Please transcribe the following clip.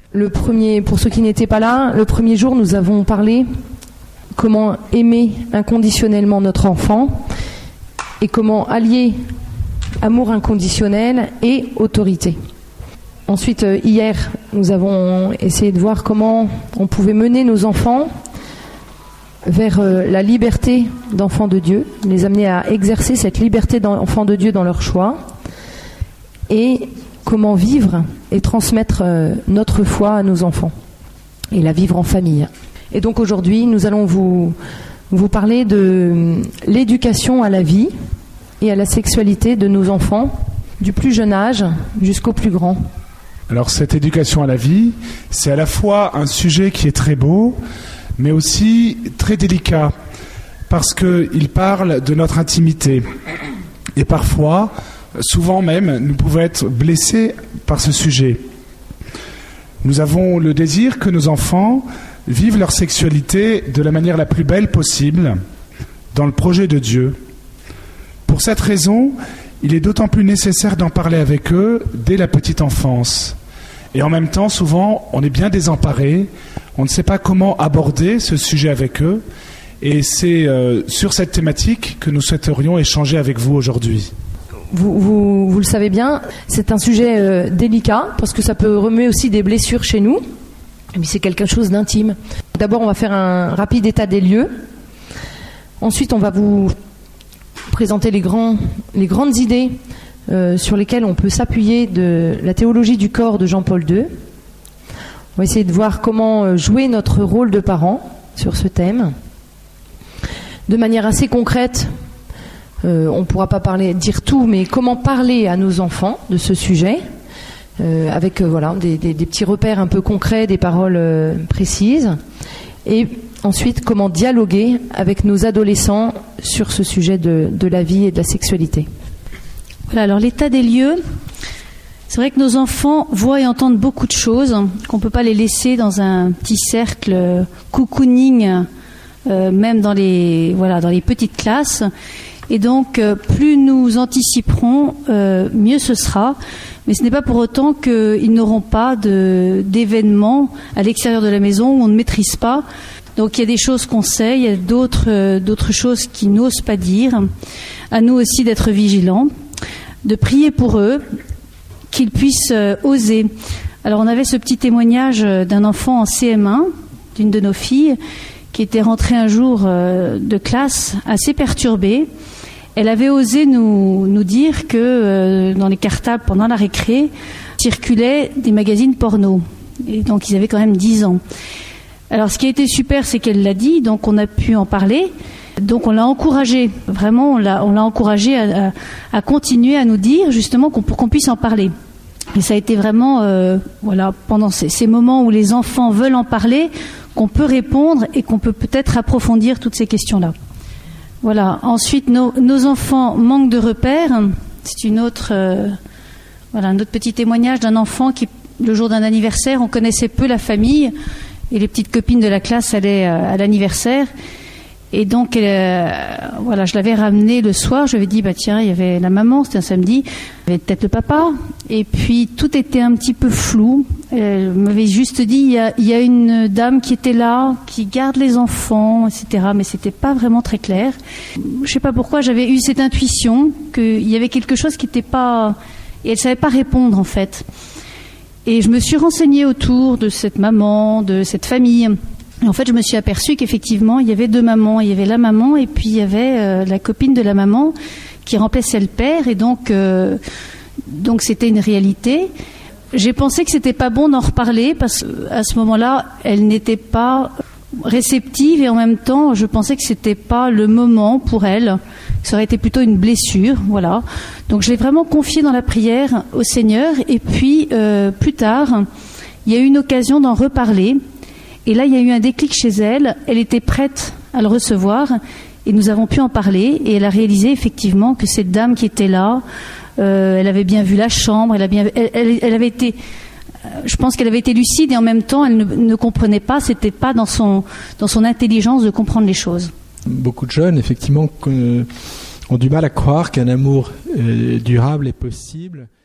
Pour ceux qui n'étaient pas là, le premier jour, nous avons parlé comment aimer inconditionnellement notre enfant et comment allier amour inconditionnel et autorité. Ensuite, hier, nous avons essayé de voir comment on pouvait mener nos enfants vers la liberté d'enfants de Dieu, les amener à exercer cette liberté d'enfants de Dieu dans leur choix, et comment vivre et transmettre notre foi à nos enfants, et la vivre en famille. Et donc aujourd'hui, nous allons vous parler de l'éducation à la vie et à la sexualité de nos enfants, du plus jeune âge jusqu'au plus grand. Alors cette éducation à la vie, c'est à la fois un sujet qui est très beau, mais aussi très délicat, parce qu'il parle de notre intimité. Et parfois, souvent même, nous pouvons être blessés par ce sujet. Nous avons le désir que nos enfants vivent leur sexualité de la manière la plus belle possible, dans le projet de Dieu. Pour cette raison, il est d'autant plus nécessaire d'en parler avec eux dès la petite enfance. Et en même temps, souvent, on est bien désemparé, on ne sait pas comment aborder ce sujet avec eux. Et c'est sur cette thématique que nous souhaiterions échanger avec vous aujourd'hui. Vous le savez bien, c'est un sujet délicat, parce que ça peut remuer aussi des blessures chez nous. Mais c'est quelque chose d'intime. D'abord, on va faire un rapide état des lieux. Ensuite, on va vous présenter les grandes idées sur lesquelles on peut s'appuyer de la théologie du corps de Jean-Paul II. On va essayer de voir comment jouer notre rôle de parent sur ce thème. De manière assez concrète, on ne pourra pas dire tout, mais comment parler à nos enfants de ce sujet, avec des petits repères un peu concrets, des paroles précises. Et ensuite, comment dialoguer avec nos adolescents sur ce sujet de la vie et de la sexualité. Voilà, alors l'état des lieux, c'est vrai que nos enfants voient et entendent beaucoup de choses, qu'on ne peut pas les laisser dans un petit cercle cocooning, même dans les petites classes. Et donc, plus nous anticiperons, mieux ce sera. Mais ce n'est pas pour autant qu'ils n'auront pas d'événements à l'extérieur de la maison où on ne maîtrise pas. Donc il y a des choses qu'on sait, il y a d'autres choses qu'ils n'osent pas dire. À nous aussi d'être vigilants, de prier pour eux, qu'ils puissent oser. Alors on avait ce petit témoignage d'un enfant en CM1, d'une de nos filles, qui était rentrée un jour de classe assez perturbée. Elle avait osé nous dire que dans les cartables, pendant la récré, circulaient des magazines porno. Et donc ils avaient quand même 10 ans. Alors ce qui a été super, c'est qu'elle l'a dit, donc on a pu en parler. Donc on l'a encouragée, vraiment on l'a encouragée à continuer à nous dire justement pour qu'on puisse en parler. Et ça a été vraiment pendant ces moments où les enfants veulent en parler, qu'on peut répondre et qu'on peut peut-être approfondir toutes ces questions-là. Voilà. Ensuite, nos enfants manquent de repères. C'est un autre petit témoignage d'un enfant qui, le jour d'un anniversaire, on connaissait peu la famille et les petites copines de la classe allaient à l'anniversaire. Et donc, je l'avais ramené le soir. Je lui avais dit, tiens, il y avait la maman, c'était un samedi. Il y avait peut-être le papa. Et puis, tout était un petit peu flou. Elle m'avait juste dit, il y a une dame qui était là, qui garde les enfants, etc. Mais c'était pas vraiment très clair. Je sais pas pourquoi, j'avais eu cette intuition qu'il y avait quelque chose qui n'était pas... Et elle savait pas répondre, en fait. Et je me suis renseignée autour de cette maman, de cette famille. Et en fait, je me suis aperçue qu'effectivement, il y avait deux mamans. Il y avait la maman et puis il y avait la copine de la maman qui remplaçait le père. Et donc c'était une réalité. J'ai pensé que c'était pas bon d'en reparler parce qu'à ce moment-là, elle n'était pas réceptive et en même temps, je pensais que c'était pas le moment pour elle. Ça aurait été plutôt une blessure, voilà. Donc je l'ai vraiment confié dans la prière au Seigneur. Et puis plus tard, il y a eu une occasion d'en reparler. Et là, il y a eu un déclic chez elle. Elle était prête à le recevoir et nous avons pu en parler. Et elle a réalisé effectivement que cette dame qui était là, elle avait bien vu la chambre. Elle avait été, je pense qu'elle avait été lucide et en même temps, elle ne comprenait pas. C'était pas dans son intelligence de comprendre les choses. Beaucoup de jeunes, effectivement, ont du mal à croire qu'un amour durable est possible.